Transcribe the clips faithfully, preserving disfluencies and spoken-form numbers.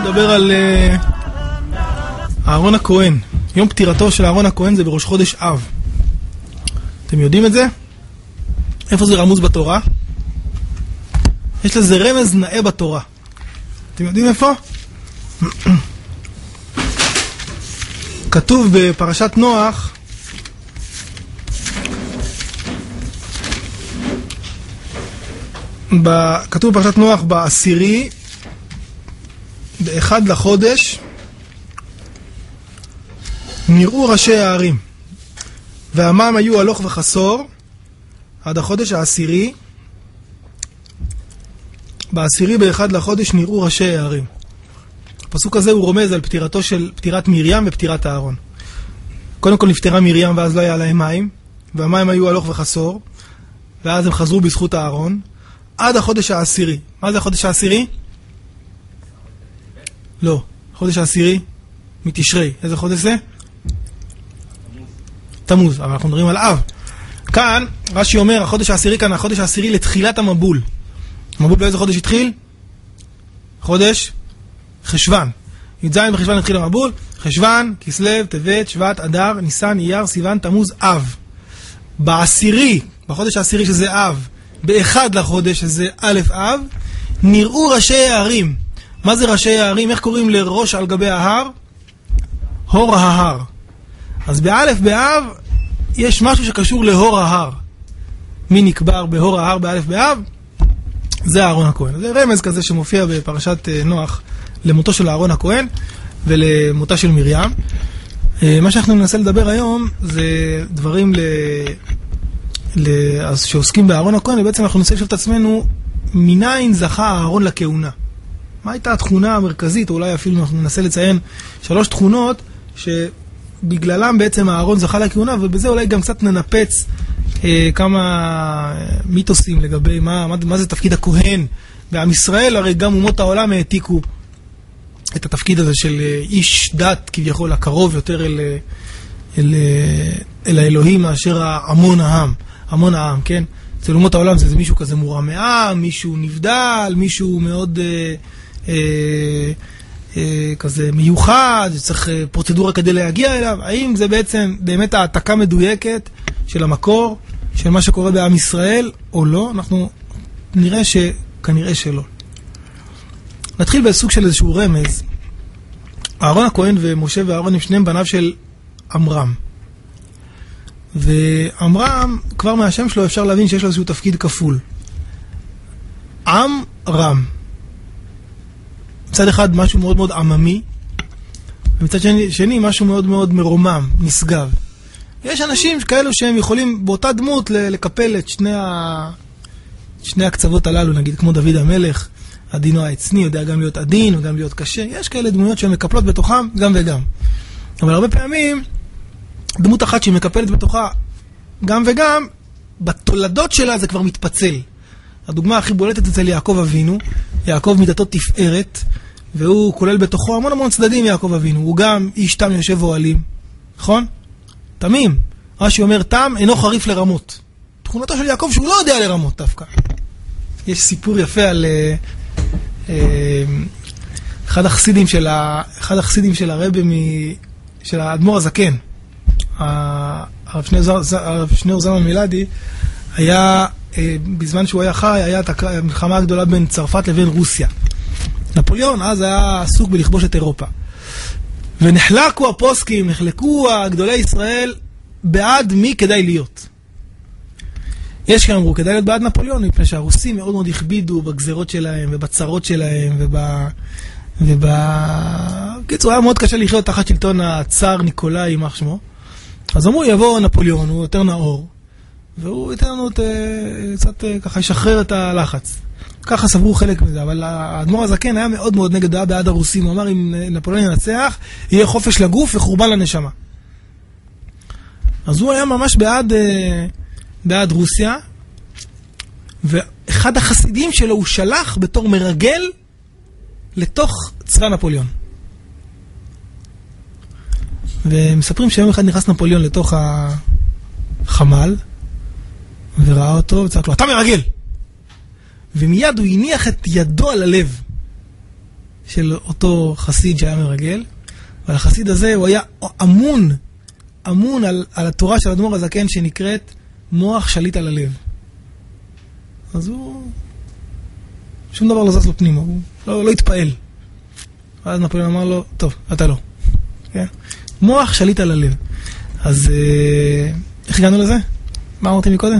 נדבר על אהרון הכהן. יום פטירתו של אהרון הכהן זה בראש חודש אב. אתם יודעים את זה? איפה זה רמוז בתורה? יש לזה רמז נאה בתורה. אתם יודעים איפה? כתוב בפרשת נוח, כתוב בפרשת נוח בעשירי, באחד לחודש, נראו ראשי הערים, והעמם היו הלוך וחסור, עד החודש העשירי, בעשירי באחד לחודש נראו ראשי הערים. הפסוק הזה הוא רומז על פטירתו של, פטירת מרים ופטירת אהרון. קודם כל נפטרה מרים ואז לא היה להם מים, והמים היו הלוך וחסור, ואז הם חזרו בזכות אהרון, עד החודש העשירי. מה זה החודש העשירי? לא, החודש העשירי מתשרי. איזה חודש זה? תמוז, אבל אנחנו מדברים על אב. כאן, רש"י אומר, החודש העשירי כאן, החודש העשירי לתחילת המבול. המבול באיזה חודש התחיל? חודש חשוון. י"ז בחשוון התחיל המבול, חשוון, כסלו, טבת, שבט, אדר, ניסן, אייר, סיוון, תמוז, אב. בעשירי, בחודש העשירי שזה אב, באחד לחודש שזה א' אב, נראו ראשי הערים. מה זה ראשי הערים? איך קוראים לראש על גבי ההר? הור ההר. אז באלף באב יש משהו שקשור להור ההר. מי נקבר בהור ההר באלף באב? זה אהרון הכהן. זה רמז כזה שמופיע בפרשת נוח למותו של אהרון הכהן ולמותה של מרים. מה שאנחנו ננסה לדבר היום זה דברים ל... ל... אז שעוסקים באהרון הכהן, ובעצם אנחנו ננסה לשאול את עצמנו מניין זכה אהרון לכהונה. מה הייתה התכונה המרכזית, או אולי אפילו אנחנו ננסה לציין שלוש תכונות שבגללם בעצם אהרון זכה לכהונה, ובזה אולי גם קצת ננפץ אה, כמה מיתוסים לגבי מה, מה, מה זה תפקיד הכהן בעם ישראל. הרי גם אומות העולם העתיקו את התפקיד הזה של איש דת כביכול הקרוב יותר אל, אל, אל האלוהים מאשר המון העם, המון העם, כן? אצל אומות העולם זה, זה מישהו כזה מורם מעם, מישהו נבדל, מישהו מאוד אה, אה, אה, כזה מיוחד, צריך פרוצדורה כדי להגיע אליו. האם זה בעצם באמת העתקה מדויקת של המקור, של מה שקורה בעם ישראל, או לא? אנחנו נראה שכנראה שלא. נתחיל בסוג של איזשהו רמז. אהרון הכהן ומשה ואהרון הם שניהם בניו של עמרם. ועמרם, כבר מהשם שלו אפשר להבין שיש לו איזשהו תפקיד כפול. עם רם. מצד אחד משהו מאוד מאוד עממי, ומצד שני, שני משהו מאוד מאוד מרומם, נשגב. יש אנשים כאלו שהם יכולים באותה דמות לקפל את שני, ה... שני הקצוות הללו, נגיד כמו דוד המלך, עדינו העצני, יודע גם להיות עדין וגם להיות קשה. יש כאלה דמויות שהן מקפלות בתוכם גם וגם. אבל הרבה פעמים דמות אחת שהיא מקפלת בתוכה גם וגם, בתולדות שלה זה כבר מתפצל. הדוגמה הכי בולטת אצל יעקב אבינו, יעקב מידתו תפארת, והוא כולל בתוכו המון המון צדדים. יעקב אבינו הוא גם איש תם יושב אוהלים, נכון? תמים. רש"י אומר תם אינו חריף לרמות. תכונתו של יעקב שהוא לא יודע לרמות דווקא. יש סיפור יפה על אה, אה, אחד החסידים של ה, אחד החסידים של הרבי מ, של האדמו"ר הזקן. הרב שניאור זלמן מילדי היה, בזמן שהוא היה חי, היה את המלחמה הגדולה בין צרפת לבין רוסיה. נפוליאון אז היה עסוק בלכבוש את אירופה. ונחלקו הפוסקים, נחלקו הגדולי ישראל בעד מי כדאי להיות. יש כאן אמרו, כדאי להיות בעד נפוליאון, מפני שהרוסים מאוד מאוד הכבידו בגזרות שלהם ובצרות שלהם וב... וב... קיצור, היה מאוד קשה לחיות תחת שלטון הצאר ניקולאי, יימח שמו. אז אמרו, יבוא נפוליאון, הוא יותר נאור, והוא ייתן לנו את, קצת ככה, ישחרר את הלחץ. ככה סברו חלק מזה, אבל האדמו"ר הזקן היה מאוד מאוד נגד, היה בעד הרוסים. הוא אמר, אם נפוליאון ינצח, יהיה חופש לגוף וחורבן לנשמה. אז הוא היה ממש בעד, בעד רוסיה, ואחד החסידים שלו הוא שלח בתור מרגל לתוך צבא נפוליאון. ומספרים שיום אחד נכנס נפוליאון לתוך החמ"ל, וראה אותו וצעק לו, אתה מרגל! ומיד הוא הניח את ידו על הלב. של אותו חסיד שהיה מרגל, אבל החסיד הזה הוא היה אמון, אמון על, על התורה של האדמו"ר הזקן שנקראת מוח שליט על הלב. אז הוא, שום דבר לא זז לו פנימה, הוא לא, לא התפעל. ואז נפוליאון אמר לו, טוב, אתה לא. כן? מוח שליט על הלב. אז איך הגענו לזה? מה אמרתי מקודם?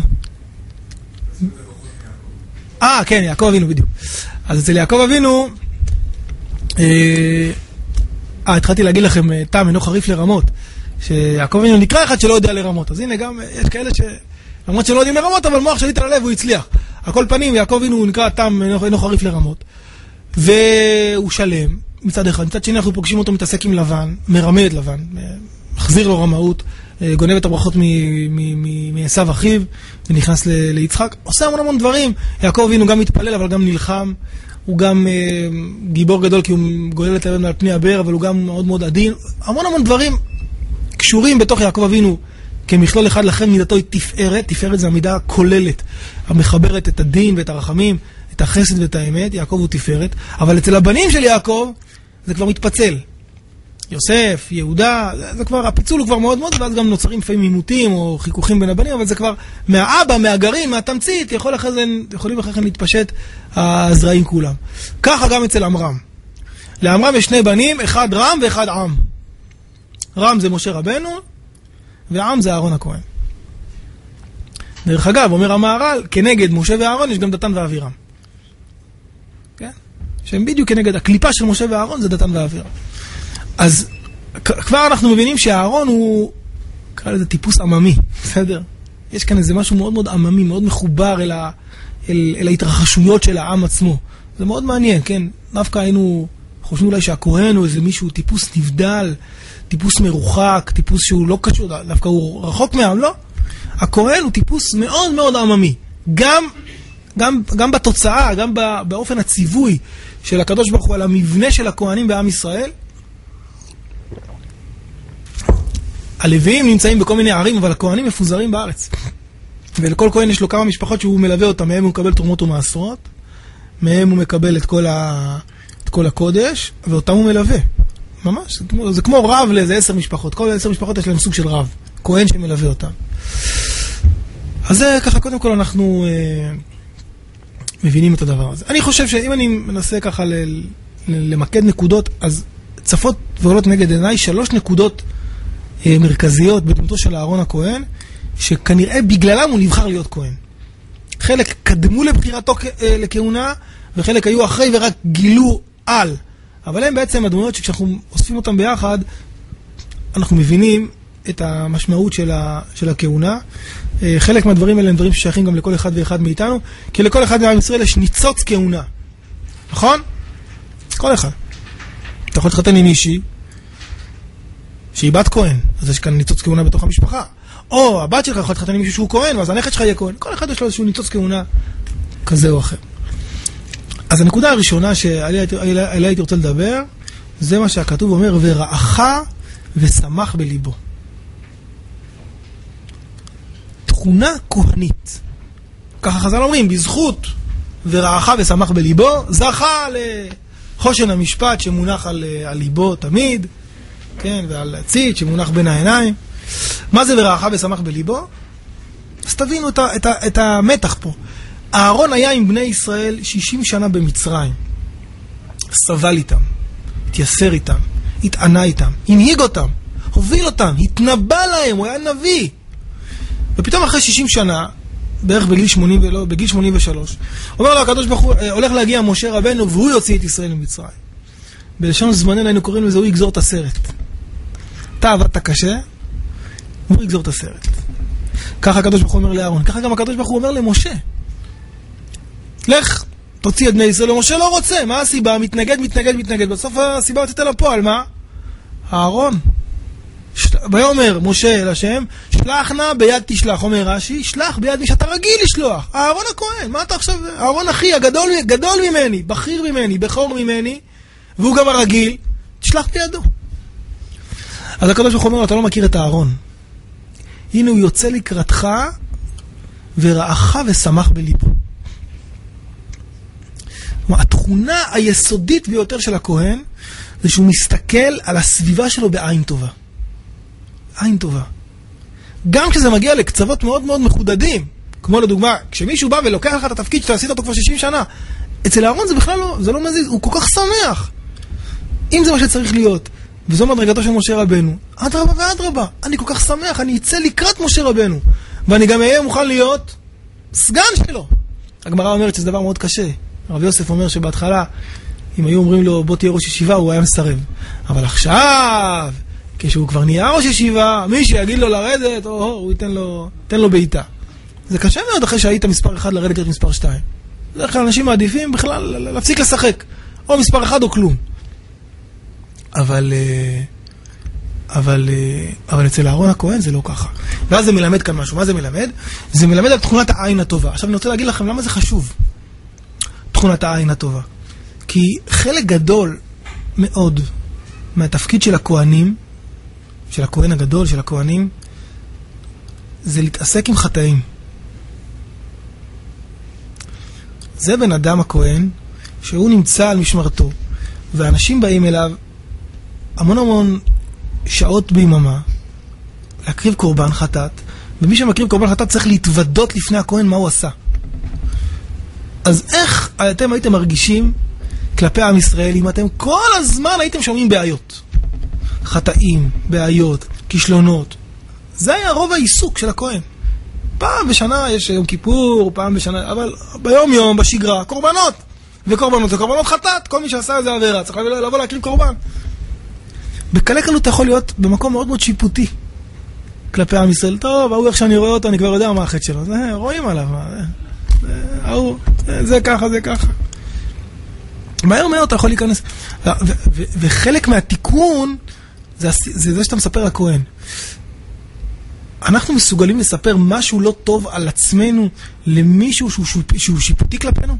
אה, כן, יעקב אבינו בדיוק. אז אצל יעקב אבינו, אה, התחלתי להגיד לכם, טעם אינו חריף לרמות, שיעקב אבינו נקרא אחד שלא יודע לרמות. אז הנה גם, יש כאלה ש... למרות שלא יודעים לרמות, אבל מוח שליט על הלב הוא הצליח. על כל פנים, יעקב אבינו נקרא טעם אינו חריף לרמות. והוא שלם, מצד אחד. מצד שני, אנחנו פוגשים אותו מתעסק עם לבן, מרמה את לבן, מחזיר לו רמאות, גונב את הברכות מעשיו אחיו, ונכנס ליצחק. עושה המון המון דברים. יעקב אבינו גם מתפלל, אבל גם נלחם. הוא גם גיבור גדול, כי הוא גולל את הלבן על פני הבאר, אבל הוא גם מאוד מאוד עדין. המון המון דברים קשורים בתוך יעקב אבינו, כמכלול אחד. לכן מידתו היא תפארת. תפארת זה המידה הכוללת, המחברת את הדין ואת הרחמים, את החסד ואת האמת. יעקב הוא תפארת. אבל אצל הבנים של יעקב, זה כבר מתפצל. יוסף, יהודה, זה, זה כבר, הפיצול הוא כבר מאוד מאוד, ואז גם נוצרים לפעמים עימותים או חיכוכים בין הבנים, אבל זה כבר מהאבא, מהגרעין, מהתמצית, יכול אחרי זה, יכולים אחרי כן להתפשט הזרעים כולם. ככה גם אצל עמרם. לעמרם יש שני בנים, אחד רם ואחד עם. רם זה משה רבנו, ועם זה אהרון הכהן. דרך אגב, אומר המהר"ל, כנגד משה ואהרון יש גם דתן ואבירם. כן? שהם בדיוק כנגד, הקליפה של משה ואהרון זה דתן ואבירם. אז כבר אנחנו מבינים שהאהרון הוא, קרא לזה טיפוס עממי, בסדר? יש כאן איזה משהו מאוד מאוד עממי, מאוד מחובר אל, ה, אל, אל ההתרחשויות של העם עצמו. זה מאוד מעניין, כן? דווקא היינו חושבים אולי שהכהן הוא איזה מישהו, טיפוס נבדל, טיפוס מרוחק, טיפוס שהוא לא קשור, דווקא הוא רחוק מהעם, לא? הכהן הוא טיפוס מאוד מאוד עממי. גם, גם, גם בתוצאה, גם באופן הציווי של הקדוש ברוך הוא על המבנה של הכהנים בעם ישראל. הלוויים נמצאים בכל מיני ערים, אבל הכהנים מפוזרים בארץ. ולכל כהן יש לו כמה משפחות שהוא מלווה אותם, מהם הוא מקבל תרומות ומעשרות, מהם הוא מקבל את כל, ה... את כל הקודש, ואותם הוא מלווה. ממש, זה כמו, זה כמו רב לאיזה עשר משפחות. כל עשר משפחות יש להם סוג של רב, כהן שמלווה אותם. אז זה ככה, קודם כל אנחנו אה, מבינים את הדבר הזה. אני חושב שאם אני מנסה ככה ל... למקד נקודות, אז צפות ועולות נגד עיניי שלוש נקודות מרכזיות בדמותו של אהרון הכהן, שכנראה בגללם הוא נבחר להיות כהן. חלק קדמו לבחירתו לכהונה, וחלק היו אחרי ורק גילו על. אבל הם בעצם הדמויות שכשאנחנו אוספים אותם ביחד, אנחנו מבינים את המשמעות של, ה, של הכהונה. חלק מהדברים האלה הם דברים ששייכים גם לכל אחד ואחד מאיתנו, כי לכל אחד מעם ישראל יש ניצוץ כהונה. נכון? כל אחד. אתה יכול להתחתן עם מישהי, שהיא בת כהן, אז יש כאן ניצוץ כהונה בתוך המשפחה. או הבת שלך יכול להתחתן עם מישהו שהוא כהן, ואז הנכד שלך יהיה כהן. כל אחד יש לו איזשהו ניצוץ כהונה כזה או אחר. אז הנקודה הראשונה שעליה הייתי רוצה לדבר, זה מה שהכתוב אומר, ורעך ושמח בליבו. תכונה כהנית. ככה חז"ל אומרים, בזכות ורעך ושמח בליבו, זכה לחושן המשפט שמונח על, על ליבו תמיד, כן, ועל הציץ שמונח בין העיניים. מה זה ורעך ושמח בליבו? אז תבינו את, ה, את, ה, את המתח פה. אהרון היה עם בני ישראל שישים שנה במצרים. סבל איתם, התייסר איתם, התענה איתם, הנהיג אותם, הוביל אותם, התנבא להם, הוא היה נביא. ופתאום אחרי שישים שנה, בערך בגיל שמונים, ולא, בגיל שמונים ושלוש, אומר לו הקדוש ברוך הוא, הולך להגיע משה רבנו, והוא יוציא את ישראל ממצרים. בלשון זמננו היינו קוראים לזה, הוא יגזור את הסרט. אתה עבדת קשה, והוא יגזור את הסרט. ככה הקדוש ברוך הוא אומר לאהרון, ככה גם הקדוש ברוך הוא אומר למשה. לך, תוציא את בני ישראל, ומשה לא רוצה, מה הסיבה? מתנגד, מתנגד, מתנגד. בסוף הסיבה יוצאת אל הפועל, מה? אהרון. ויאמר משה אל השם, שלח נא ביד תשלח, אומר רש"י, שלח ביד מי שאתה רגיל לשלוח. אהרון הכהן, מה אתה עכשיו? אהרון אחי, הגדול, גדול ממני, בכיר ממני, בכור ממני, והוא גם הרגיל, תשלח בידו. אז הקדוש ברוך הוא אומר, אתה לא מכיר את אהרון. הנה הוא יוצא לקראתך, ורעך ושמח בליבו. התכונה היסודית ביותר של הכהן, זה שהוא מסתכל על הסביבה שלו בעין טובה. עין טובה. גם כשזה מגיע לקצוות מאוד מאוד מחודדים, כמו לדוגמה, כשמישהו בא ולוקח לך את התפקיד שאתה עשית אותו כבר שישים שנה, אצל אהרון זה בכלל לא, זה לא מזיז, הוא כל כך שמח. אם זה מה שצריך להיות, וזו מדרגתו של משה רבנו, אדרבה ואדרבה, אני כל כך שמח, אני אצא לקראת משה רבנו, ואני גם אהיה מוכן להיות סגן שלו. הגמרא אומרת שזה דבר מאוד קשה. הרב יוסף אומר שבהתחלה, אם היו אומרים לו בוא תהיה ראש ישיבה, הוא היה מסרב. אבל עכשיו, כשהוא כבר נהיה ראש ישיבה, מי שיגיד לו לרדת, או, הוא ייתן לו, ייתן לו בעיטה. זה קשה מאוד אחרי שהיית מספר אחד לרדת את מספר שתיים. בדרך כלל אנשים מעדיפים בכלל להפסיק לשחק. או מספר אחד או כלום. אבל, אבל, אבל אצל אהרון הכהן זה לא ככה. ואז זה מלמד כאן משהו. מה זה מלמד? זה מלמד על תכונת העין הטובה. עכשיו אני רוצה להגיד לכם למה זה חשוב. תכונת העין הטובה. כי חלק גדול מאוד מהתפקיד של הכהנים, של הכהן הגדול, של הכהנים, זה להתעסק עם חטאים. זה בן אדם הכהן, שהוא נמצא על משמרתו, ואנשים באים אליו המון המון שעות ביממה, להקריב קורבן חטאת, ומי שמקריב קורבן חטאת צריך להתוודות לפני הכהן מה הוא עשה. אז איך אתם הייתם מרגישים כלפי עם ישראל, אם אתם כל הזמן הייתם שומעים בעיות? חטאים, בעיות, כישלונות. זה היה רוב העיסוק של הכהן. פעם בשנה יש יום כיפור, פעם בשנה, אבל ביום יום, בשגרה, קורבנות. וקורבנות זה קורבנות חטאת, כל מי שעשה איזה עבירה, צריך לבוא להקריב קורבן. בקלי קלות אתה יכול להיות במקום מאוד מאוד שיפוטי כלפי עם ישראל. טוב, ההוא איך שאני רואה אותו, אני כבר יודע מה החטא שלו. זה, רואים עליו. ההוא, זה ככה, זה ככה. מהר מאוד אתה יכול להיכנס. ו- ו- ו- וחלק מהתיקון זה, זה זה שאתה מספר לכהן. אנחנו מסוגלים לספר משהו לא טוב על עצמנו למישהו שהוא, שהוא, שהוא שיפוטי כלפינו?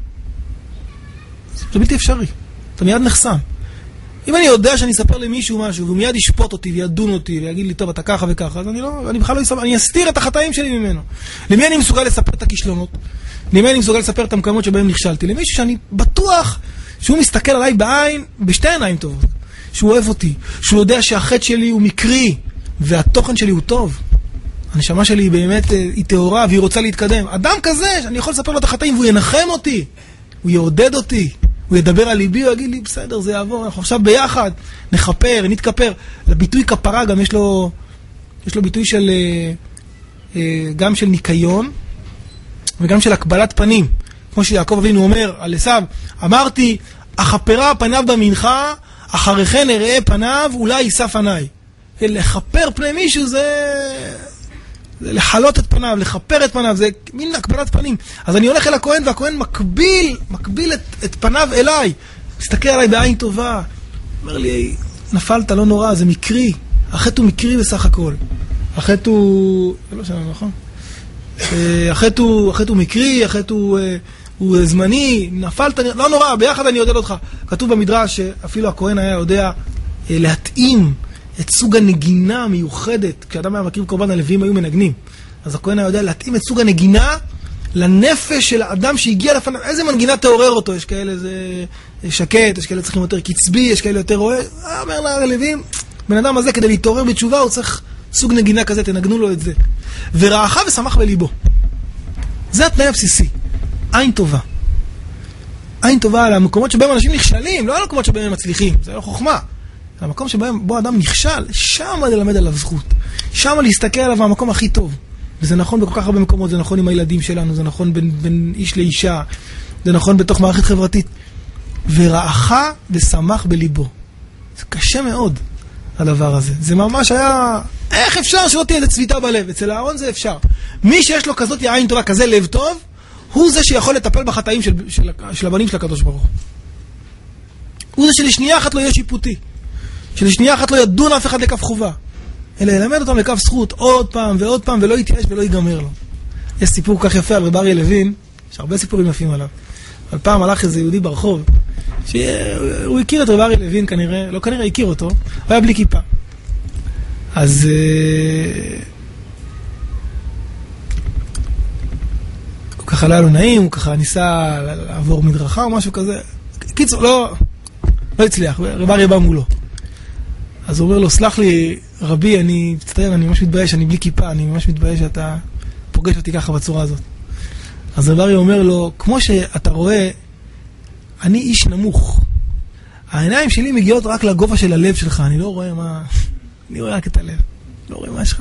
זה בלתי אפשרי. אתה מיד נחסם. אם אני יודע שאני אספר למישהו משהו, והוא מיד ישפוט אותי וידון אותי ויגיד לי, טוב, אתה ככה וככה, אז אני לא, אני בכלל לא אספר, אני אסתיר את החטאים שלי ממנו. למי אני מסוגל לספר את הכישלונות? למי אני מסוגל לספר את המקומות שבהם נכשלתי? למישהו שאני בטוח שהוא מסתכל עליי בעין, בשתי עיניים טובות. שהוא אוהב אותי, שהוא יודע שהחטא שלי הוא מקרי, והתוכן שלי הוא טוב. הנשמה שלי היא באמת, היא טהורה, והיא רוצה להתקדם. אדם כזה, אני יכול לספר לו את החטאים, והוא ינחם אותי, הוא יעודד אותי, הוא ידבר על ליבי, הוא יגיד לי, בסדר, זה יעבור, אנחנו עכשיו ביחד, נחפר, נתכפר. לביטוי כפרה גם יש לו, יש לו ביטוי של, גם של ניקיון, וגם של הקבלת פנים. כמו שיעקב אבינו אומר על עשיו, אמרתי, החפרה פניו במנחה, אחריכן אראה פניו, אולי יישא פניי. לחפר פני מישהו זה, זה לחלות את פניו, לחפר את פניו, זה מין הקבלת פנים. אז אני הולך אל הכהן, והכהן מקביל, מקביל את, את פניו אליי. מסתכל עליי בעין טובה. אומר לי, נפלת, לא נורא, זה מקרי. החטא הוא מקרי בסך הכל. החטא הוא, זה לא שלנו, נכון? החטא הוא, החטא הוא מקרי, החטא הוא, הוא זמני, נפלת, לא נורא, ביחד אני יודעת אותך. כתוב במדרש שאפילו הכהן היה יודע להתאים את סוג הנגינה המיוחדת. כשאדם היה מקריב קורבן, הלוויים היו מנגנים. אז הכהן היה יודע להתאים את סוג הנגינה לנפש של האדם שהגיע לפניו. איזה מנגינה תעורר אותו? יש כאלה זה שקט, יש כאלה צריכים יותר קצבי, יש כאלה יותר רואה. אומר ללוויים, בן אדם הזה כדי להתעורר בתשובה הוא צריך סוג נגינה כזה, תנגנו לו את זה. ורעך ושמח בליבו. זה התנאי הבסיסי. עין טובה. עין טובה על המקומות שבהם אנשים נכשלים, לא על המקומות שבהם הם מצליחים. זה לא חוכמה. המקום שבהם בו אדם נכשל, שם ללמד עליו זכות. שם להסתכל עליו המקום הכי טוב. וזה נכון בכל כך הרבה מקומות, זה נכון עם הילדים שלנו, זה נכון בין, בין איש לאישה, זה נכון בתוך מערכת חברתית. ורעך ושמח בליבו. זה קשה מאוד, הדבר הזה. זה ממש היה, איך אפשר שלא תהיה איזה צביטה בלב? אצל אהרון זה אפשר. מי שיש לו כזאת עין טובה, כזה לב טוב, הוא זה שיכול לטפל בחטאים של, של, של הבנים של הקדוש ברוך הוא. הוא זה שלשנייה אחת לא יהיה שיפוטי. שלשנייה אחת לא ידון אף אחד לכף חובה. אלא ילמד אותם לכף זכות עוד פעם ועוד פעם, ולא יתייאש ולא ייגמר לו. יש סיפור כך יפה על רב אריה לוין, יש הרבה סיפורים יפים עליו. על פעם הלך איזה יהודי ברחוב, שהוא הכיר את רב אריה לוין כנראה, לא כנראה הכיר אותו, הוא היה בלי כיפה. אז הוא ככה לא היה לו נעים, הוא ככה ניסה לעבור מדרכה או משהו כזה. קיצור, לא, לא הצליח, רב אריה בא מולו. אז הוא אומר לו, סלח לי, רבי, אני מצטער, אני ממש מתבייש, אני בלי כיפה, אני ממש מתבייש שאתה פוגש אותי ככה בצורה הזאת. אז רב אריה אומר לו, כמו שאתה רואה, אני איש נמוך. העיניים שלי מגיעות רק לגובה של הלב שלך, אני לא רואה מה... אני רואה רק את הלב. לא רואה מה שלך.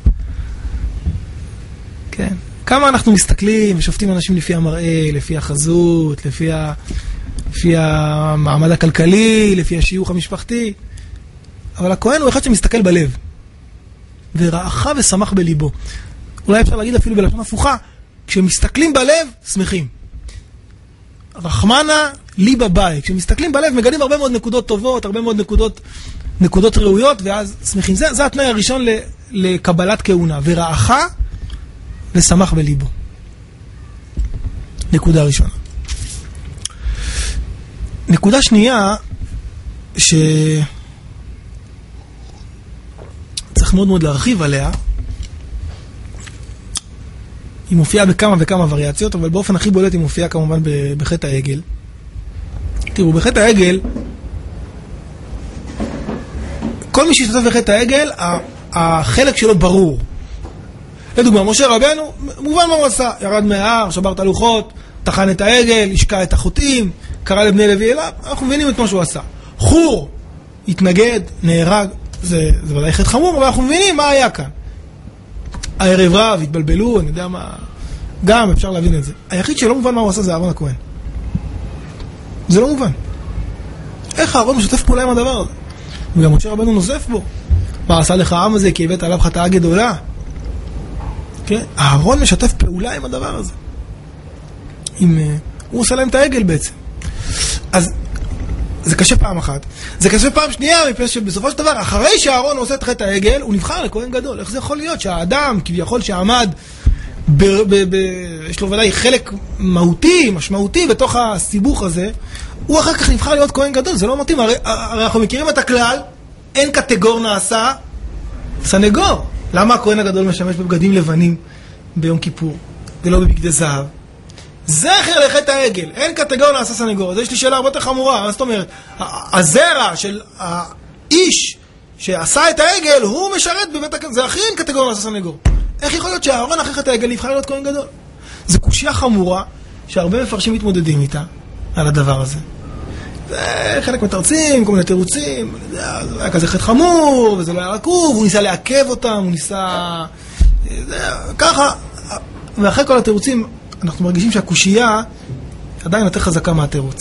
כן. כמה אנחנו מסתכלים ושופטים אנשים לפי המראה, לפי החזות, לפי, ה... לפי המעמד הכלכלי, לפי השיוך המשפחתי. אבל הכהן הוא אחד שמסתכל בלב. ורעך ושמח בליבו. אולי אפשר להגיד אפילו בלשון הפוכה, כשמסתכלים בלב, שמחים. רחמנה לי בבית. כשמסתכלים בלב, מגלים הרבה מאוד נקודות טובות, הרבה מאוד נקודות, נקודות ראויות, ואז שמחים. זה, זה התנאי הראשון לקבלת כהונה. ורעך ושמח בליבו. נקודה ראשונה. נקודה שנייה, ש... צריך מאוד מאוד להרחיב עליה. היא מופיעה בכמה וכמה וריאציות, אבל באופן הכי בולט היא מופיעה כמובן בחטא העגל. תראו, בחטא העגל, כל מי שהשתתף בחטא העגל, החלק שלו ברור. לדוגמה, משה רבנו, מובן מה הוא עשה. ירד מההר, שבר את הלוחות, טחן את העגל, השקע את החוטאים, קרא לבני לוי אליו, אנחנו מבינים את מה שהוא עשה. חור, התנגד, נהרג, זה, זה ודאי חטא חמור, אבל אנחנו מבינים מה היה כאן. הערב רב, התבלבלו, אני יודע מה... גם אפשר להבין את זה. היחיד שלא מובן מה הוא עשה זה אהרון הכהן. זה לא מובן. איך אהרון משתף פעולה עם הדבר הזה? וגם משה רבנו נוזף בו. מה עשה לך העם הזה כי הבאת עליו חטאה גדולה? כן? אהרון משתף פעולה עם הדבר הזה. עם... הוא עושה להם את העגל בעצם. אז זה קשה פעם אחת. זה קשה פעם שנייה, מפני שבסופו של דבר, אחרי שאהרון עושה את חטא העגל, הוא נבחר לכהן גדול. איך זה יכול להיות שהאדם, כביכול שעמד, ב, ב, ב, יש לו ודאי חלק מהותי, משמעותי בתוך הסיבוך הזה, הוא אחר כך נבחר להיות כהן גדול. זה לא מתאים. הרי, הרי אנחנו מכירים את הכלל, אין קטגור נעשה סנגור. למה הכהן הגדול משמש בבגדים לבנים ביום כיפור, ולא בבגדי זהב? זכר לחטא העגל, אין קטגור נעשה סנגור. אז יש לי שאלה הרבה יותר חמורה. מה זאת אומרת? הזרע של האיש שעשה את העגל, הוא משרת בבית הכהן. זה הכי אין קטגור נעשה סנגור. איך יכול להיות שהאהרון אחרי חטא העגל נבחר להיות כהן גדול? זו קושיה חמורה שהרבה מפרשים מתמודדים איתה על הדבר הזה. זה חלק מתרצים, כל מיני תירוצים. זה היה כזה חטא חמור, וזה לא היה רקוב, הוא ניסה לעכב אותם, הוא ניסה... זה, ככה. ואחרי כל התירוצים, אנחנו מרגישים שהקושייה עדיין יותר חזקה מהתירוץ.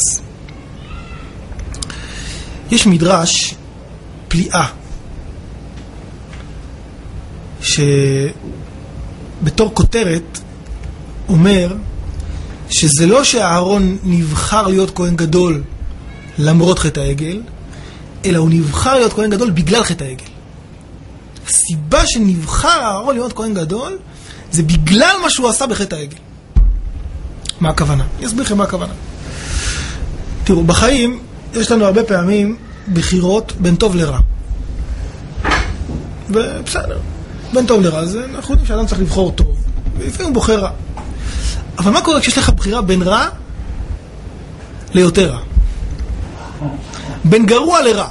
יש מדרש פליאה שבתור כותרת אומר שזה לא שהאהרון נבחר להיות כהן גדול למרות חטא העגל, אלא הוא נבחר להיות כהן גדול בגלל חטא העגל. הסיבה שנבחר האהרון להיות כהן גדול זה בגלל מה שהוא עשה בחטא העגל. מה הכוונה? אני אסביר לכם מה הכוונה. תראו, בחיים יש לנו הרבה פעמים בחירות בין טוב לרע. ובסדר, בין טוב לרע, זה אנחנו יודעים שאדם צריך לבחור טוב, ולפעמים הוא בוחר רע. אבל מה קורה כשיש לך בחירה בין רע ליותר רע? בין גרוע לרע.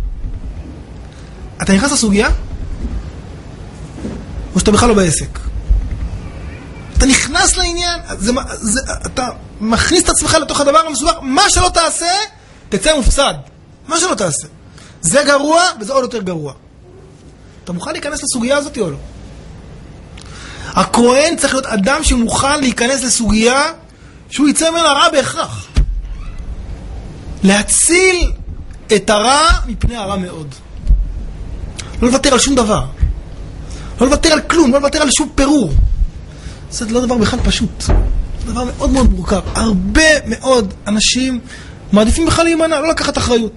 אתה נכנס לסוגיה? או שאתה בכלל לא בעסק? אתה נכנס לעניין, זה, זה, אתה מכניס את עצמך לתוך הדבר המסודר, מה שלא תעשה, תצא מופסד. מה שלא תעשה. זה גרוע וזה עוד יותר גרוע. אתה מוכן להיכנס לסוגיה הזאת או לא? הכהן צריך להיות אדם שמוכן להיכנס לסוגיה שהוא יצא ממנה רע בהכרח. להציל את הרע מפני הרע מאוד. לא לוותר על שום דבר. לא לוותר על כלום, לא לוותר על שום פירור. זה לא דבר בכלל פשוט. זה דבר מאוד מאוד מורכב. הרבה מאוד אנשים מעדיפים בכלל להימנע, לא לקחת אחריות.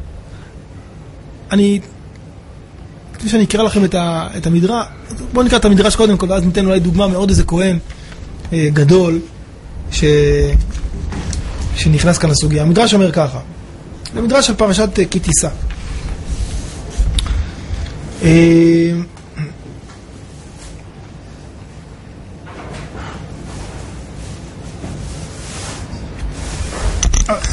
אני, כפי שאני אקרא לכם את, ה, את המדרש, בואו נקרא את המדרש קודם כל, ואז ניתן אולי דוגמה מאוד איזה כהן אה, גדול, ש, שנכנס כאן לסוגיה. המדרש אומר ככה, זה מדרש על פרשת כי תישא. אה,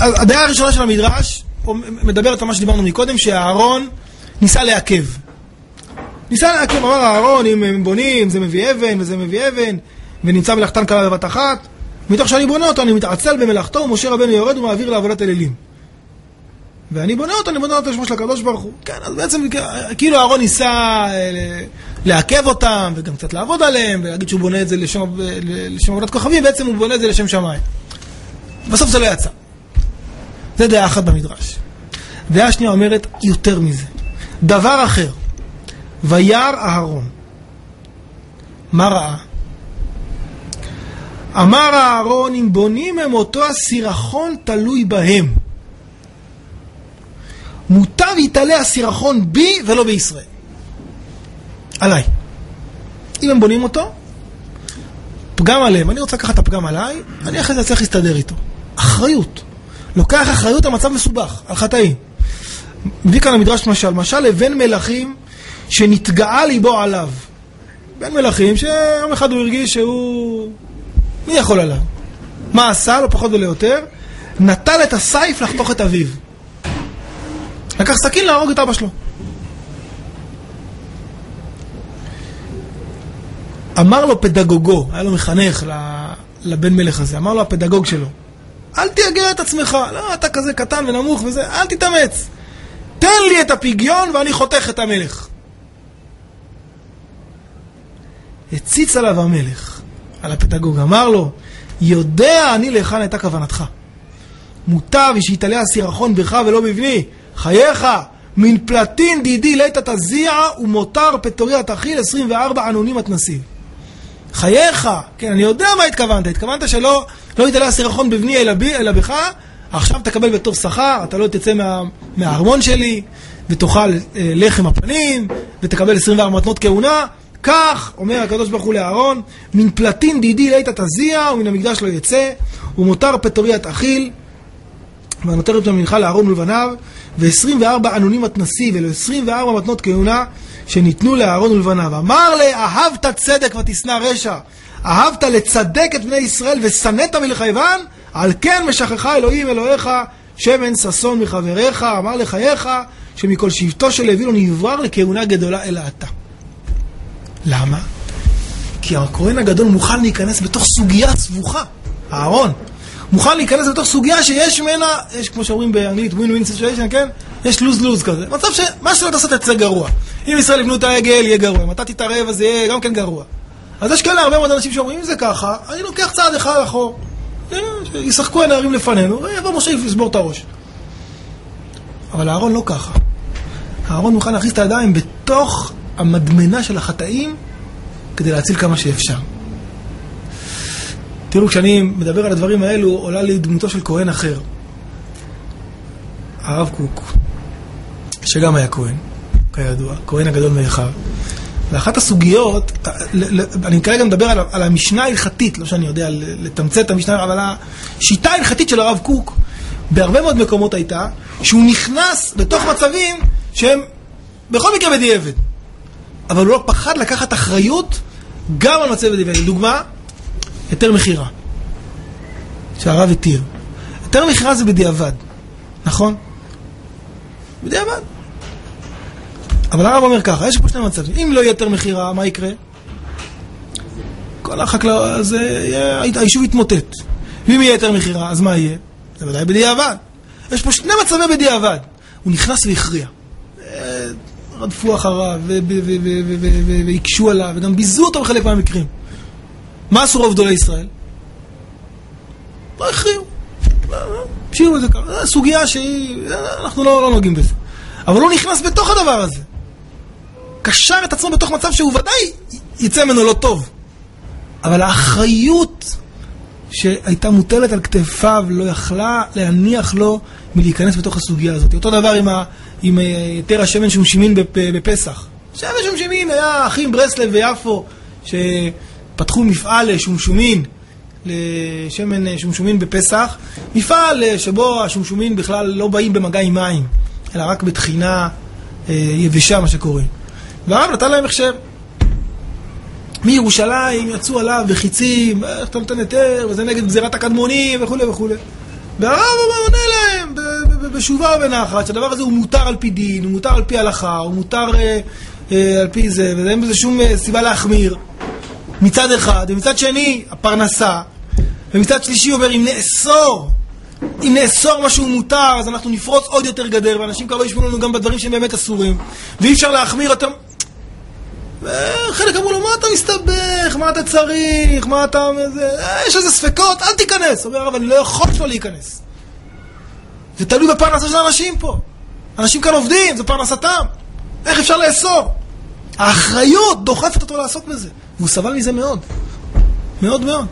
הדעה הראשונה של המדרש מדברת על מה שדיברנו מקודם, שהארון ניסה לעכב. ניסה לעכב, אמר הארון, אם הם בונים, זה מביא אבן וזה מביא אבן, ונמצא מלאכתן קלה בבת אחת, מתוך שאני בונה אותו, אני מתעצל במלאכתו, ומשה רבנו יורד ומעביר לעבודת אלילים. ואני בונה אותו, אני בונה אותו לשמו של הקדוש ברוך הוא. כן, אז בעצם כאילו הארון ניסה לעכב אותם, וגם קצת לעבוד עליהם, ולהגיד שהוא בונה את זה לשם, לשם עבודת כוכבים, בעצם הוא בונה את זה לשם שמיים. בסוף זה לא יצא. זה דעה אחת במדרש. דעה שנייה אומרת יותר מזה. דבר אחר. וירא אהרון. מה ראה? אמר אהרון, אם בונים הם אותו הסירחון תלוי בהם. מוטב יתעלה הסירחון בי ולא בישראל. עליי. אם הם בונים אותו, פגם עליהם. אני רוצה לקחת את הפגם עליי, אני אחרי זה צריך להסתדר איתו. אחריות. לוקח אחריות על מצב מסובך, על חטאים. מביא כאן המדרש משל, משל לבן מלכים שנתגאה ליבו עליו. בן מלכים שיום אחד הוא הרגיש שהוא... מי יכול עליו? מה עשה? לא פחות ולא יותר. נטל את הסייף לחתוך את אביו. לקח סכין להרוג את אבא שלו. אמר לו פדגוגו, היה לו מחנך לבן מלך הזה, אמר לו הפדגוג שלו, אל תייגע את עצמך, לא, אתה כזה קטן ונמוך וזה, אל תתאמץ. תן לי את הפיגיון ואני חותך את המלך. הציץ עליו המלך, על הפדגוג, אמר לו, יודע אני להיכן הייתה כוונתך. מוטב שיתעלה הסירחון בך ולא בבני. חייך, מן פלטין דידי ליתה תזיע ומותר פטוריה תחיל עשרים וארבע ענונים מתנסיב. חייך, כן, אני יודע מה התכוונת. התכוונת שלא לא יתעלה הסירחון בבני אלא, בי, אלא בך. עכשיו תקבל בטוב שכר, אתה לא תצא מה, מהארמון שלי ותאכל אה, לחם הפנים ותקבל עשרים וארבע מתנות כהונה. כך אומר הקדוש ברוך הוא לאהרון, מן פלטין דידי ליתה תזיע ומן המקדש לא יצא ומותר פטוריה תאכיל ונותר את המנחה לאהרון ולבניו, ו-עשרים וארבע ענונים מתנסיב, אלו עשרים וארבע מתנות כהונה שניתנו לאהרון ולבניו. אמר לה, אהבת צדק ותשנא רשע, אהבת לצדק את בני ישראל ושנאת מלחייבן, על כן משכחה אלוהים אלוהיך שמן ששון מחבריך. אמר לחייך שמכל שבטו של לוי לא נברר לכהונה גדולה אלא אתה. למה? כי הכהן הגדול מוכן להיכנס בתוך סוגיה סבוכה. אהרון מוכן להיכנס בתוך סוגיה שיש ממנה, יש כמו שאומרים באנגלית, win-win situation, כן? יש lose-lose כזה. מצב שמה שלא תעשה תצא גרוע. אם ישראל יבנו את העגל, יהיה גרוע. אם אתה תתערב, אז יהיה גם כן גרוע. אז יש כאלה הרבה מאוד אנשים שאומרים, אם זה ככה, אני לוקח צעד אחד אחור. ישחקו הנערים לפנינו, ויבוא משה לסבור את הראש. אבל אהרון לא ככה. אהרון מוכן להכניס את הידיים בתוך המדמנה של החטאים, כדי להציל כמה שאפשר. תראו, כשאני מדבר על הדברים האלו, עולה לי דמותו של כהן אחר. הרב קוק, שגם היה כהן, כידוע, כהן הגדול מאחיו. ואחת הסוגיות, אני כרגע מדבר על, על המשנה ההלכתית, לא שאני יודע לתמצת את המשנה, אבל השיטה ההלכתית של הרב קוק, בהרבה מאוד מקומות הייתה, שהוא נכנס בתוך מצבים שהם בכל מקרה בדיעבד. אבל הוא לא פחד לקחת אחריות גם על מצב בדיעבד. לדוגמה, יותר מחירה שהרב התיר. יותר מחירה זה בדיעבד, נכון? בדיעבד. אבל הרב אומר ככה, יש פה שני מצבים. אם לא יהיה יותר מחירה, מה יקרה? כל החקלאות, אז היישוב יתמוטט. ואם יהיה יותר מחירה, אז מה יהיה? זה ודאי בדיעבד. יש פה שני מצבים בדיעבד. הוא נכנס והכריע. רדפו אחריו והקשו עליו וגם ביזו אותו בחלק מהמקרים. מה עשו רוב גדולי ישראל? לא הכריעו. שירו את זה ככה. זו סוגיה שהיא... אנחנו לא, לא נוגעים בזה. אבל הוא נכנס בתוך הדבר הזה. קשר את עצמו בתוך מצב שהוא ודאי יצא ממנו לא טוב. אבל האחריות שהייתה מוטלת על כתפיו לא יכלה להניח לו מלהיכנס בתוך הסוגיה הזאת. אותו דבר עם, ה... עם יותר השמן שומשימין בפסח. שמן שומשימין היה אחים ברסלב ויפו שפתחו מפעל לשומשומין, לשמן שומשומין בפסח. מפעל שבו השומשומין בכלל לא באים במגע עם מים, אלא רק בתחינה יבשה, מה שקורה. והרב נתן להם הכשר. מירושלים יצאו עליו בחיצים, איך אתה נותן יותר, וזה נגד גזירת הקדמונים וכו' וכו'. והרב עונה להם בשובה ובנחת, שהדבר הזה הוא מותר על פי דין, הוא מותר על פי הלכה, הוא מותר אה, אה, על פי זה, ואין בזה שום אה, סיבה להחמיר. מצד אחד, ומצד שני, הפרנסה, ומצד שלישי אומר, אם נאסור, אם נאסור משהו מותר, אז אנחנו נפרוץ עוד יותר גדר, ואנשים כבר לא ישמעו לנו גם בדברים שהם באמת אסורים, ואי אפשר להחמיר יותר. וחלק אמרו לו, מה אתה מסתבך? מה אתה צריך? מה אתה... יש איזה ספקות, אל תיכנס. אומר הרב, אני לא יכול שלא להיכנס. זה תלוי בפרנסה של האנשים פה. אנשים כאן עובדים, זה פרנסתם. איך אפשר לאסור? האחריות דוחפת אותו לעסוק בזה. והוא סבל מזה מאוד. מאוד מאוד.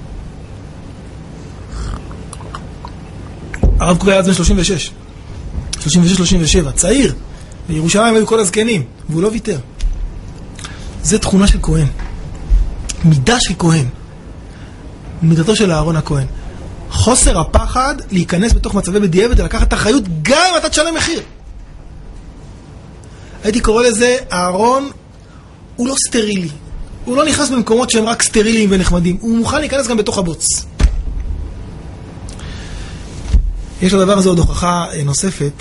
הרב קוק היה אז בן שלושים ושש. שלושים ושש שלושים ושבע. צעיר. בירושלים היו כל הזקנים. והוא לא ויתר. זה תכונה של כהן. מידה של כהן. מידתו של אהרון הכהן. חוסר הפחד להיכנס בתוך מצבי בדיעבד ולקחת אחריות גם אם אתה תשלם מחיר. הייתי קורא לזה, אהרון הוא לא סטרילי. הוא לא נכנס במקומות שהם רק סטריליים ונחמדים. הוא מוכן להיכנס גם בתוך הבוץ. יש לדבר הזה עוד הוכחה נוספת.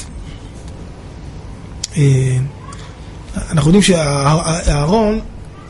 אנחנו יודעים שהאהרון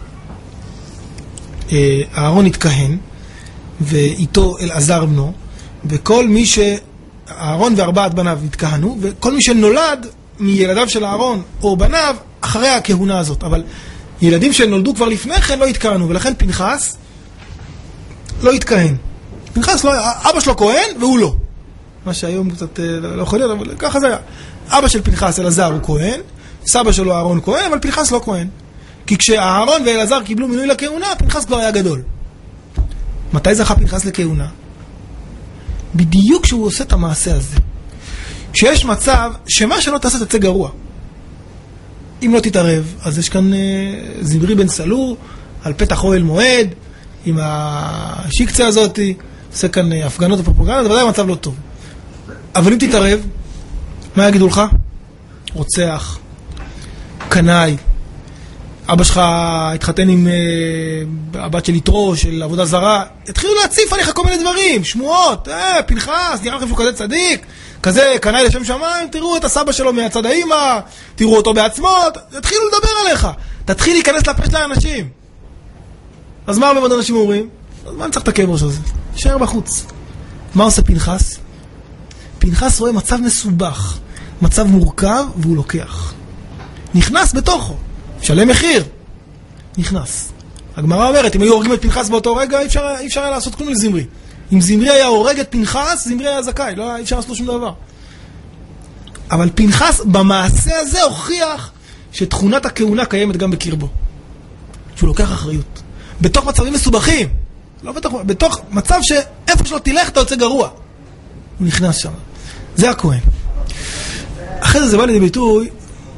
האהרון התכהן ואיתו אלעזר בנו, וכל מי שהאהרון וארבעת בניו התכהנו, וכל מי שנולד מילדיו של האהרון או בניו אחרי הכהונה הזאת. אבל ילדים שנולדו כבר לפני כן לא התכהנו, ולכן פנחס לא התכהן. פנחס לא, אבא שלו כהן והוא לא. מה שהיום קצת לא יכול להיות, אבל ככה זה היה. אבא של פנחס אלעזר הוא כהן, סבא שלו אהרון כהן, אבל פנחס לא כהן. כי כשאהרון ואלעזר קיבלו מינוי לכהונה, פנחס כבר היה גדול. מתי זכה פנחס לכהונה? בדיוק כשהוא עושה את המעשה הזה. כשיש מצב שמה שלא תעשה תצא גרוע. אם לא תתערב, אז יש כאן אה, זמרי בן סלור, על פתח אוהל מועד, עם השיקצה הזאת, עושה כאן אה, הפגנות ופרופגנדה, זה ודאי מצב לא טוב. אבל אם תתערב, מה יגידו לך? רוצח, קנאי, אבא שלך התחתן עם אה, הבת של יתרו, של עבודה זרה, התחילו להציף עליך כל מיני דברים, שמועות, אה, פנחס, נראה לכם שהוא כזה צדיק, כזה קנאי לשם שמיים, תראו את הסבא שלו מהצד האמא, תראו אותו בעצמו, התחילו לדבר עליך, תתחיל להיכנס לפה של האנשים. אז מה הרבה מאוד אנשים אומרים? אז מה אני צריך את הכאב ראש הזה? נשאר בחוץ. מה עושה פנחס? פנחס רואה מצב מסובך, מצב מורכב, והוא לוקח. נכנס בתוכו. שלם מחיר. נכנס. הגמרא אומרת, אם היו הורגים את פנחס באותו רגע, אי אפשר, אי אפשר היה לעשות כלום לזמרי. אם זמרי היה הורג את פנחס, זמרי היה זכאי. לא, אי אפשר לעשות שום דבר. אבל פנחס במעשה הזה הוכיח שתכונת הכהונה קיימת גם בקרבו. שהוא לוקח אחריות. בתוך מצבים מסובכים. לא בתוך, בתוך מצב שאיפה שלא תלך אתה יוצא גרוע. הוא נכנס שם. זה הכהן. אחרי זה זה בא לידי ביטוי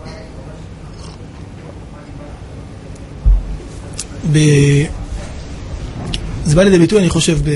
ב... זה בא לידי ביטוי, אני חושב, ב...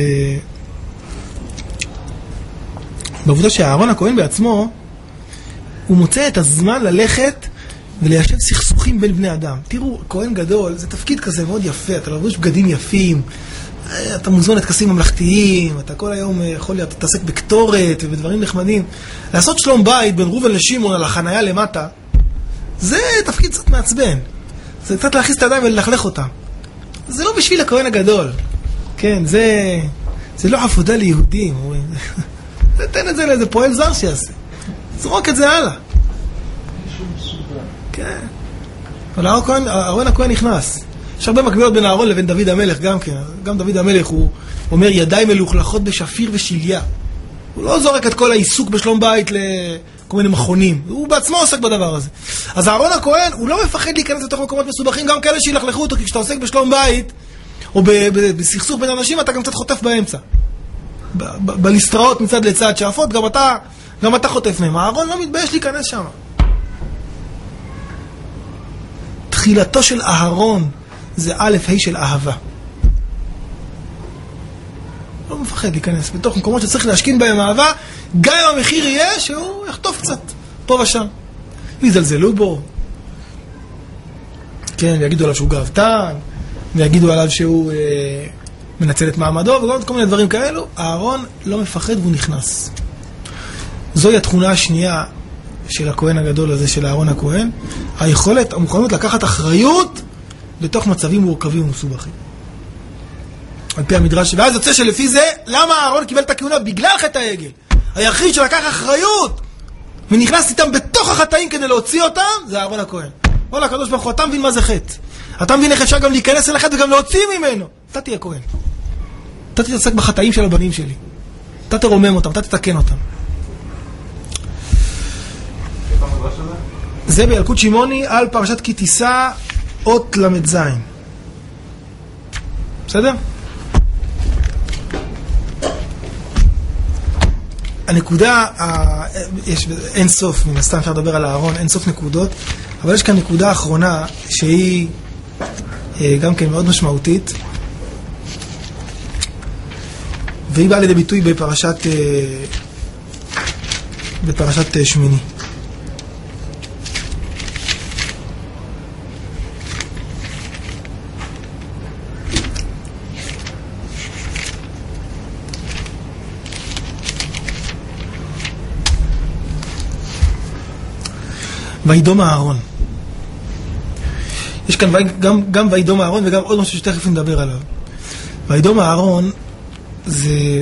בעבודה שהאהרון הכהן בעצמו הוא מוצא את הזמן ללכת וליישב סכסוכים בין בני אדם. תראו, כהן גדול זה תפקיד כזה מאוד יפה, אתה לבוש בגדים יפים, אתה מוזמן לטקסים ממלכתיים, אתה כל היום יכול להיות, תתעסק בקטורת ובדברים נחמדים. לעשות שלום בית בין ראובן לשמעון על החנייה למטה, זה תפקיד קצת מעצבן. זה קצת להכניס את הידיים וללכלך אותם. זה לא בשביל הכהן הגדול. כן, זה, זה לא עבודה ליהודים. תן את זה לאיזה פועל זר שיעשה. זרוק את זה הלאה. כן. אבל אהרון הכהן נכנס. יש הרבה מקבילות בין אהרון לבין דוד המלך גם כן. גם דוד המלך הוא אומר ידיים מלוכלכות בשפיר ושליה. הוא לא זורק את כל העיסוק בשלום בית לכל מיני מכונים. הוא בעצמו עוסק בדבר הזה. אז אהרון הכהן הוא לא מפחד להיכנס לתוך מקומות מסובכים, גם כאלה שילכלכו אותו, כי כשאתה עוסק בשלום בית או בסכסוך בין אנשים אתה גם קצת חוטף באמצע. בלסטראות מצד לצד שאפות, גם אתה, גם אתה חוטף מהם. אהרון לא מתבייש להיכנס שם. תחילתו של אהרון זה א' ה' של אהבה. לא מפחד להיכנס בתוך מקומות שצריך להשכין בהם אהבה, גם אם המחיר יהיה שהוא יחטוף קצת פה ושם. ויזלזלו בו. כן, ויגידו עליו שהוא גאוותן, ויגידו עליו שהוא אה, מנצל את מעמדו, וכל מיני דברים כאלו. אהרון לא מפחד והוא נכנס. זוהי התכונה השנייה של הכהן הגדול הזה, של אהרון הכהן, היכולת, המוכנות לקחת אחריות לתוך מצבים מורכבים ומסובכים. על פי המדרש, ואז יוצא שלפי זה, למה אהרון קיבל את הכהונה? בגלל חטא העגל. היחיד שלקח אחריות ונכנס איתם בתוך החטאים כדי להוציא אותם, זה אהרון הכהן. וואלה, הקדוש ברוך הוא, אתה מבין מה זה חטא. אתה מבין איך אפשר גם להיכנס אל החטא וגם להוציא ממנו. אתה תהיה כהן. אתה תתעסק בחטאים של הבנים שלי. אתה תרומם אותם, אתה תתקן אותם. זה בילקוט שמעוני על פרשת כי תישא אות למד זין. בסדר? הנקודה, יש אין סוף, מן הסתם אפשר לדבר על אהרון, אין סוף נקודות, אבל יש כאן נקודה אחרונה שהיא גם כן מאוד משמעותית, והיא באה לידי ביטוי בפרשת בפרשת שמיני. וידום אהרון. יש כאן גם, גם וידום אהרון וגם עוד משהו שתכף נדבר עליו. וידום אהרון זה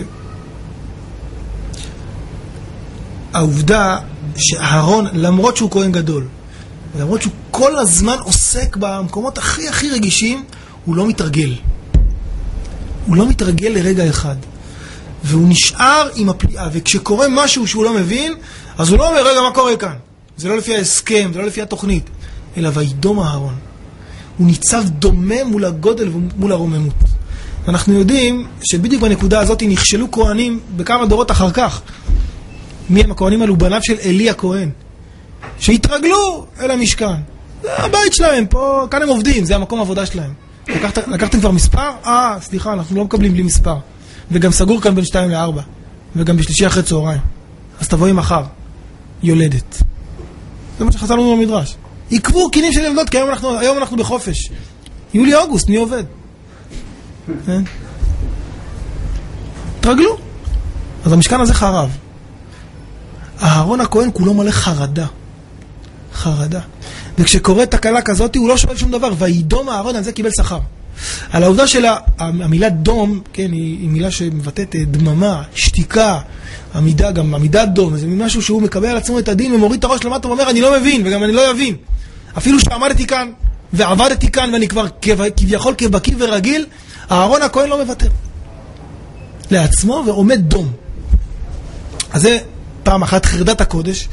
העובדה שאהרון, למרות שהוא כהן גדול, למרות שהוא כל הזמן עוסק במקומות הכי הכי רגישים, הוא לא מתרגל. הוא לא מתרגל לרגע אחד. והוא נשאר עם הפליאה, וכשקורה משהו שהוא לא מבין, אז הוא לא אומר, רגע, מה קורה כאן? זה לא לפי ההסכם, זה לא לפי התוכנית, אלא וידום אהרון. הוא ניצב דומה מול הגודל ומול הרוממות. ואנחנו יודעים שבדיוק בנקודה הזאת נכשלו כהנים בכמה דורות אחר כך. מי הם הכהנים האלו? בניו של אלי הכהן, שהתרגלו אל המשכן. זה הבית שלהם, פה, כאן הם עובדים, זה המקום העבודה שלהם. לקחת, לקחתם כבר מספר? אה, סליחה, אנחנו לא מקבלים בלי מספר. וגם סגור כאן בין שתיים לארבע. וגם בשלישי אחרי צהריים. אז תבואי מחר. יולדת. זה מה שחסר לנו במדרש. עקבו קינים של ילדות, כי היום אנחנו, היום אנחנו בחופש. יולי-אוגוסט, מי עובד? תרגלו. אז המשכן הזה חרב. אהרון הכהן כולו מלא חרדה. חרדה. וכשקוראת תקלה כזאת, הוא לא שואל שום דבר. וידום אהרון, על זה קיבל שכר. על העובדה של המילה דום, כן, היא מילה שמבטאת דממה, שתיקה, עמידה, גם עמידת דום, זה משהו שהוא מקבל על עצמו את הדין ומוריד את הראש למטה ואומר, אני לא מבין, וגם אני לא אבין. אפילו שעמדתי כאן ועבדתי כאן ואני כבר כביכול כבקי ורגיל, אהרון הכהן לא מוותר לעצמו ועומד דום. אז זה פעם אחת חרדת הקודש,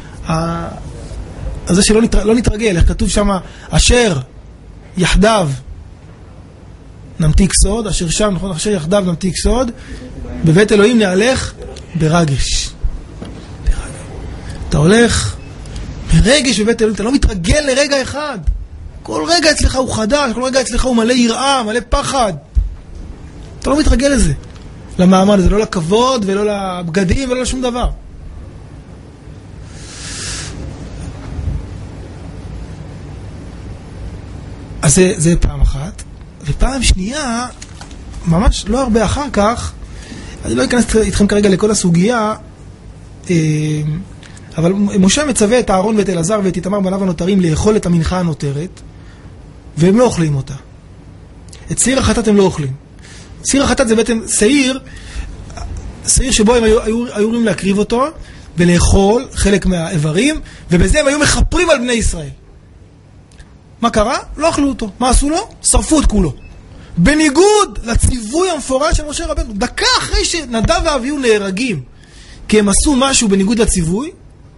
אז זה שלא נתר, לא נתרגל, איך כתוב שם, אשר יחדיו נמתיק סוד, אשר שם, נכון, אשר יחדיו נמתיק סוד, בבית אלוהים נהלך ברגש. ברגש. אתה הולך ברגש בבית אלוהים, אתה לא מתרגל לרגע אחד. כל רגע אצלך הוא חדש, כל רגע אצלך הוא מלא יראה, מלא פחד. אתה לא מתרגל לזה. למעמד הזה, לא לכבוד ולא לבגדים ולא לשום דבר. אז זה, זה פעם אחת. ופעם שנייה, ממש לא הרבה אחר כך, אני לא אכנס איתכם כרגע לכל הסוגיה, אבל משה מצווה את אהרון ואת אלעזר ואת איתמר בניו הנותרים לאכול את המנחה הנותרת, והם לא אוכלים אותה. את שעיר החטאת הם לא אוכלים. שעיר החטאת זה בעצם שעיר, שעיר שבו הם היו, היו, היו רואים להקריב אותו, ולאכול חלק מהאיברים, ובזה הם היו מחפרים על בני ישראל. מה קרה? לא אכלו אותו. מה עשו לו? שרפו את כולו. בניגוד לציווי המפורש של משה רבנו. דקה אחרי שנדב ואביהו נהרגים, כי הם עשו משהו בניגוד לציווי,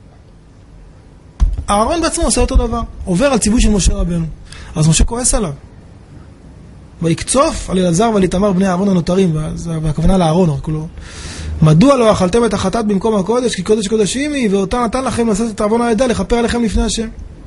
אהרון בעצמו עושה אותו דבר. עובר על ציווי של משה רבנו. אז משה כועס עליו. ויקצוף על אלעזר ועל איתמר בני אהרון הנותרים, והכוונה לאהרון, כולו. מדוע לא אכלתם את החטאת במקום הקודש, כי קודש קודשים היא, ואותה נתן לכם לעשות את עוון העדה, לכפר עליכם לפני השם.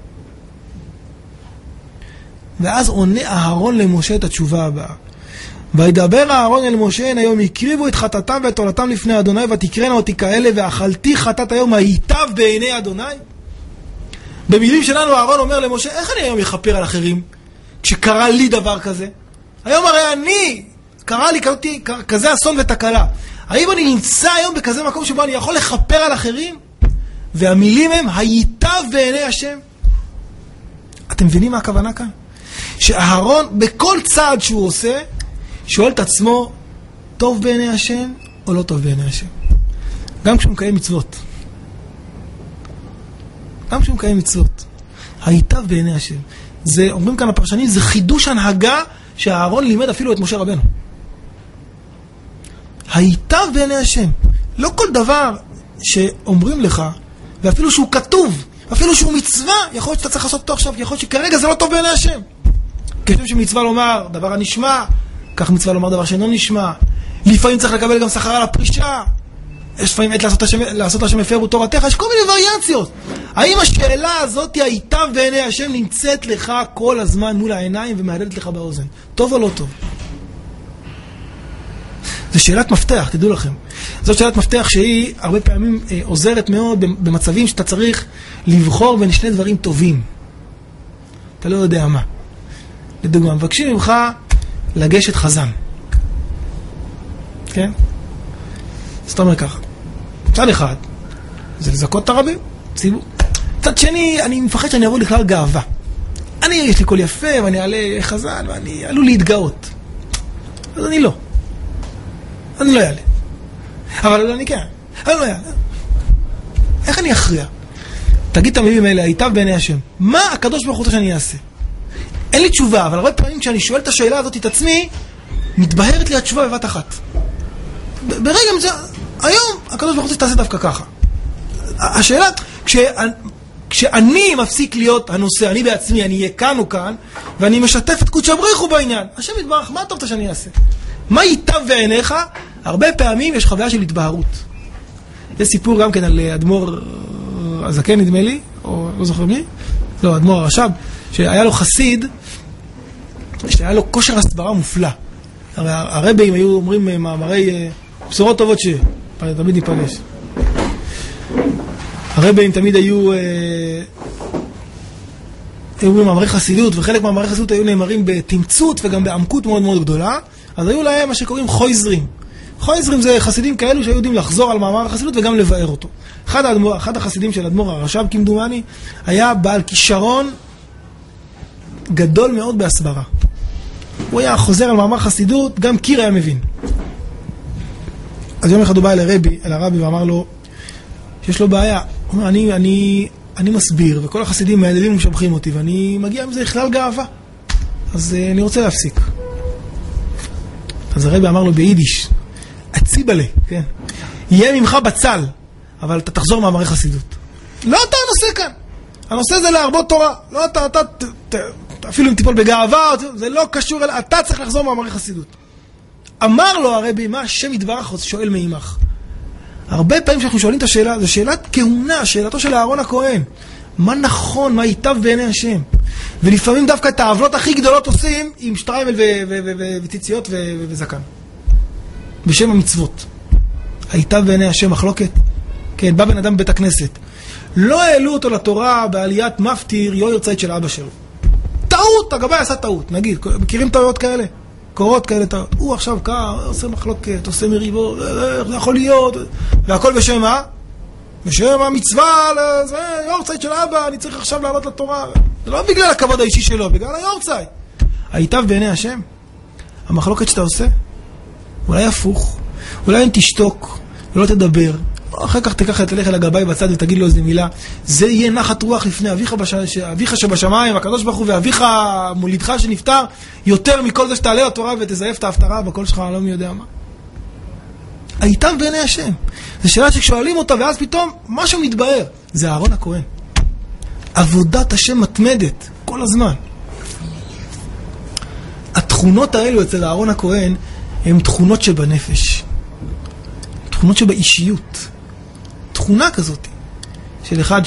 ואז עונה אהרון למשה את התשובה הבאה. וידבר אהרון אל משה, היום הקריבו את חטאתם ואת עולתם לפני אדוני, ותקרנה אותי כאלה, ואכלתי חטאת היום היטב בעיני אדוני. במילים שלנו אהרון אומר למשה, איך אני היום יכפר על אחרים, כשקרה לי דבר כזה? היום הרי אני, קרה לי כזה אסון ותקלה. האם אני נמצא היום בכזה מקום שבו אני יכול לכפר על אחרים? והמילים הם היטב בעיני השם. אתם מבינים מה הכוונה כאן? שאהרון בכל צעד שהוא עושה, שואל את עצמו, טוב בעיני השם או לא טוב בעיני השם? גם כשהוא מקיים מצוות. גם כשהוא מקיים מצוות. היטב בעיני השם. זה, אומרים כאן הפרשנים, זה חידוש הנהגה שהאהרון לימד אפילו את משה רבנו. היטב בעיני השם. לא כל דבר שאומרים לך, ואפילו שהוא כתוב, אפילו שהוא מצווה, יכול להיות שאתה צריך לעשות אותו עכשיו, יכול להיות שכרגע זה לא טוב בעיני השם. כשם שמצווה לומר דבר הנשמע, כך מצווה לומר דבר שאינו נשמע. לפעמים צריך לקבל גם שכר על הפרישה. יש לפעמים עת לעשות השם, לעשות השם הפרו תורתך, יש כל מיני וריאציות. האם השאלה הזאת היטב בעיני השם נמצאת לך כל הזמן מול העיניים ומהדהדת לך באוזן? טוב או לא טוב? זו שאלת מפתח, תדעו לכם. זאת שאלת מפתח שהיא הרבה פעמים אה, עוזרת מאוד במצבים שאתה צריך לבחור בין שני דברים טובים. אתה לא יודע מה. לדוגמה, מבקשים ממך לגשת חזן. כן? זאת אומרת ככה. צד אחד, זה לזכות את הרבים, ציבור. צד שני, אני מפחד שאני אבוא לכלל גאווה. אני, יש לי קול יפה, ואני אעלה חזן, ואני עלול להתגאות. אז אני לא. אני לא אעלה. אבל אני כן. אני לא אעלה. איך אני אכריע? תגיד את המילים האלה, היטב בעיני השם. מה הקדוש ברוך הוא שאני אעשה? אין לי תשובה, אבל הרבה פעמים כשאני שואל את השאלה הזאת את עצמי, מתבהרת לי התשובה בבת אחת. ברגע זה, היום הקדוש ברוך הוא תעשה דווקא ככה. השאלה, כשאני, כשאני מפסיק להיות הנושא, אני בעצמי, אני אהיה כאן או כאן, ואני משתף את קודש הבריך הוא בעניין. השם יתברך, מה טוב שאני אעשה? מה ייטב בעיניך? הרבה פעמים יש חוויה של התבהרות. יש סיפור גם כן על אדמו"ר הזקן, נדמה לי, או לא זוכר מי? לא, אדמו"ר הרש"ב, שהיה לו חסיד, שהיה לו כושר הסברה מופלא. הרי הרבים היו אומרים מאמרי בשורות טובות שתמיד ניפגש. הרבים תמיד היו היו מאמרי חסידות, וחלק מאמרי חסידות היו נאמרים בתמצות וגם בעמקות מאוד מאוד גדולה. אז היו להם מה שקוראים חויזרים. חויזרים זה חסידים כאלו שהיו יודעים לחזור על מאמר החסידות וגם לבאר אותו. אחד, האדמו"ר, אחד החסידים של אדמו"ר הרש"ב כמדומני היה בעל כישרון גדול מאוד בהסברה. הוא היה חוזר על מאמר חסידות, גם קיר היה מבין. אז יום אחד הוא בא אל הרבי, אל הרבי ואמר לו שיש לו בעיה. הוא אומר, אני, אני, אני מסביר, וכל החסידים מהדלים ומשבחים אותי, ואני מגיע עם זה לכלל גאווה. אז אני רוצה להפסיק. אז הרבי אמר לו ביידיש, הציבלה, כן? יהיה ממך בצל, אבל אתה תחזור מאמרי חסידות. לא אתה הנושא כאן. הנושא זה להרבות תורה. לא אתה, אתה, ת, ת, אפילו אם תיפול בגאווה, זה לא קשור אל... אתה צריך לחזור מאמרי חסידות. אמר לו הרבי, מה השם יתברך שואל מעמך? הרבה פעמים שאנחנו שואלים את השאלה, זו שאלת כהונה, שאלתו של אהרון הכהן. מה נכון, מה ייטב בעיני השם? ולפעמים דווקא את העוולות הכי גדולות עושים עם שטריימל וציציות וזקן. בשם המצוות. הייטב בעיני השם מחלוקת? כן, בא בן אדם בבית הכנסת. לא העלו אותו לתורה בעליית מפטיר יויר צייד של אבא שלו. טעות, הגבאי עשה טעות, נגיד. מכירים טעויות כאלה? קורות כאלה טעות. הוא עכשיו קר, עושה מחלוקת, עושה מריבות, זה יכול להיות. והכל בשם מה? בשם המצווה, זה יורצייט של אבא, אני צריך עכשיו לעלות לתורה. זה לא בגלל הכבוד האישי שלו, בגלל היורצייט. היטב בעיני השם, המחלוקת שאתה עושה, אולי הפוך, אולי אם תשתוק ולא תדבר, אחר כך תקח את הלך אל הגבאי בצד ותגיד לו איזה מילה, זה יהיה נחת רוח לפני אביך, בש... אביך שבשמיים, הקדוש ברוך הוא, ואביך מולידך שנפטר, יותר מכל זה שתעלה לתורה ותזייף את ההפטרה בקול שלך, לא מי יודע מה. היטב בעיני השם. זו שאלה ששואלים אותה, ואז פתאום משהו מתבהר. זה אהרון הכהן. עבודת השם מתמדת כל הזמן. התכונות האלו אצל אהרון הכהן הן תכונות שבנפש. תכונות שבאישיות. תכונה כזאת של אחד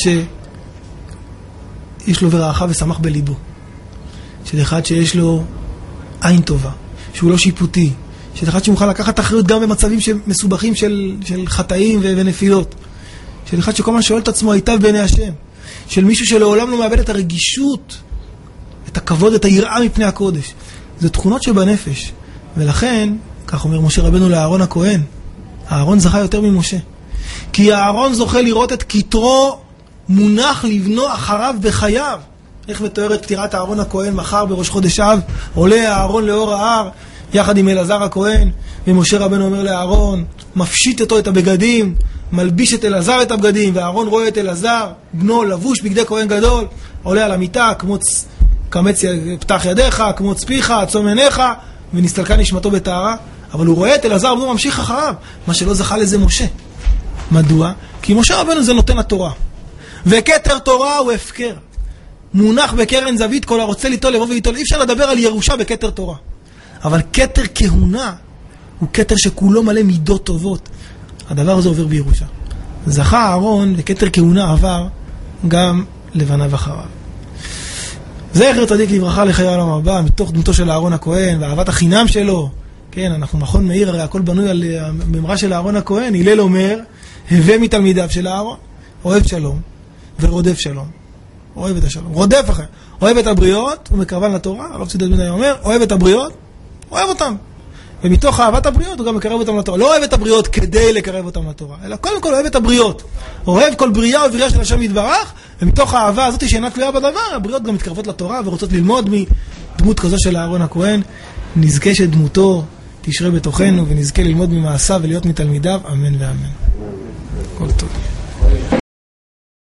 שיש לו ורעך ושמח בליבו. של אחד שיש לו עין טובה. שהוא לא שיפוטי. של אחד שמוכל לקחת אחריות גם במצבים מסובכים של, של חטאים ונפילות. של אחד שכל מה שואל את עצמו היטב בעיני השם. של מישהו שלעולם לא מאבד את הרגישות, את הכבוד, את היראה מפני הקודש. זה תכונות שבנפש. ולכן, כך אומר משה רבנו לאהרון הכהן, אהרון זכה יותר ממשה. כי אהרון זוכה לראות את כתרו מונח לבנו אחריו בחייו. איך מתוארת פטירת אהרון הכהן? מחר בראש חודש אב עולה אהרון לאור ההר יחד עם אלעזר הכהן, ומשה רבנו אומר לאהרון, מפשיט אותו את הבגדים, מלביש את אלעזר את הבגדים, ואהרון רואה את אלעזר בנו לבוש בגדי כהן גדול, עולה על המיטה, קמוץ, קמץ פתח ידיך, קמוץ פיך, עצום עיניך, ונסתלקה נשמתו בטהרה. אבל הוא רואה את אלעזר בנו ממשיך אחריו, מה שלא זכה לזה משה. מדוע? כי משה רבנו זה נותן התורה, וכתר תורה הוא הפקר, מונח בקרן זווית, כל הרוצה ליטול לבוא וליטול. אי אפשר לדבר על ירושה בכתר תורה, אבל כתר כהונה הוא כתר שכולו מלא מידות טובות. הדבר הזה עובר בירושה. זכה אהרון וכתר כהונה עבר גם לבניו אחריו. זכר צדיק לברכה לחיי העולם הבא, מתוך דמותו של אהרון הכהן ואהבת החינם שלו. כן, אנחנו מכון מאיר, הרי הכל בנוי על הממרה של אהרון הכהן. הלל אומר, הווה מתלמידיו של אהרון, אוהב שלום ורודף שלום. אוהב את השלום, רודף אחר. אוהב את הבריות, הוא מקרבן לתורה. הרב צידד בן אומר, אוהב את הבריות, אוהב אותם. ומתוך אהבת הבריות הוא גם מקרב אותם לתורה. לא אוהב את הבריות כדי לקרב אותם לתורה, אלא קודם כל אוהב את הבריות. אוהב כל בריאה ובריאה של השם יתברך, ומתוך האהבה הזאת שאינה תלויה בדבר, הבריות גם מתקרבות לתורה ורוצות ללמוד מדמות כזו של אהרון הכהן. נזכה שדמותו תשרה בתוכנו ונזכה ללמוד ממעשיו ולהיות מתלמידיו. אמן ואמן. כל טוב.